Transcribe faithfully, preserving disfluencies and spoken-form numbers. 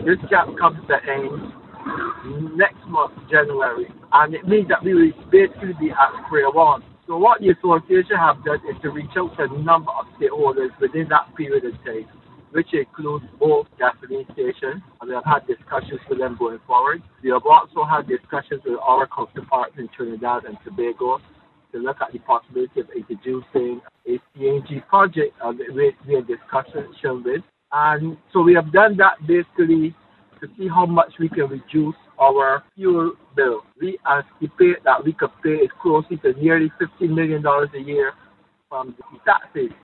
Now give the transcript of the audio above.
This cap comes to end next month, January, and it means that we will basically be at square one. So what the association have done is to reach out to a number of stakeholders within that period of time, which includes both gasoline stations, and we have had discussions with them going forward. We have also had discussions with our counterparts in Trinidad and Tobago to look at the possibility of introducing a C N G project uh, we we are discussion with. And so we have done that basically to see how much we can reduce our fuel bill. We anticipate that we could pay close to nearly fifty million dollars a year from the taxes